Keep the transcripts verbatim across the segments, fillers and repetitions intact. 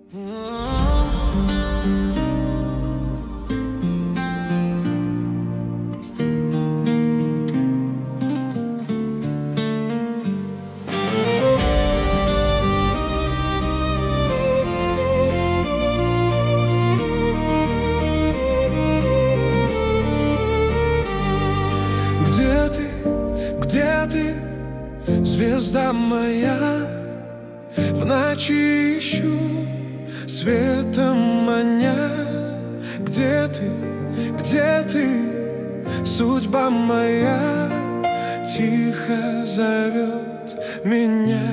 Где ты, где ты, звезда моя? В ночи ищу светом маня. Где ты, где ты, судьба моя? Тихо зовет меня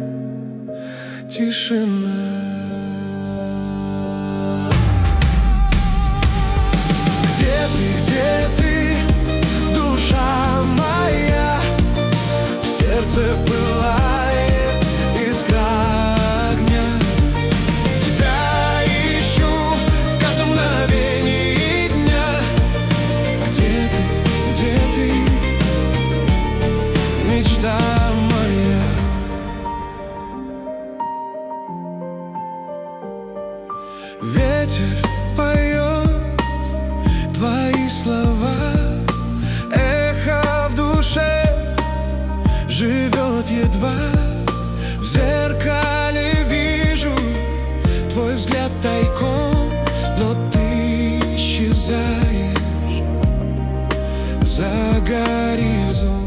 тишина. Где ты, где ты, душа моя? В сердце пылает искра огня. Тебя ищу в каждом мгновении дня. Где ты, где ты, мечта моя? Ветер поет твои слова, эхо в душе живет едва. В зеркале вижу твой взгляд тайком, но ты исчезаешь за горизонт.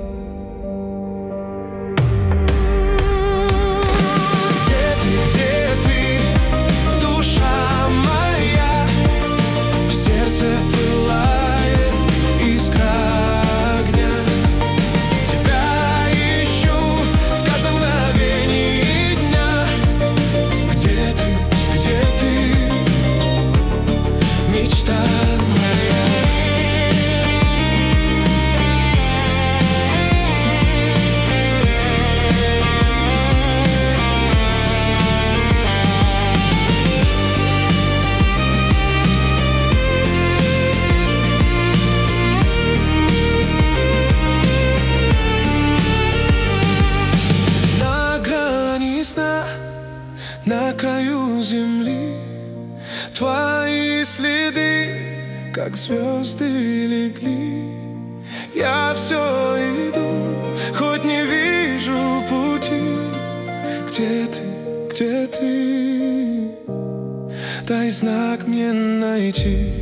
Где ты, где ты, душа моя? В сердце пылает искра огня. Тебя ищу в каждом мгновении дня. Где ты, где ты, мечта моя? На грани сна, на краю земли, твои следы, как звезды, легли. Я все иду, хоть не вижу пути. Где ты, где ты, дай знак мне найти.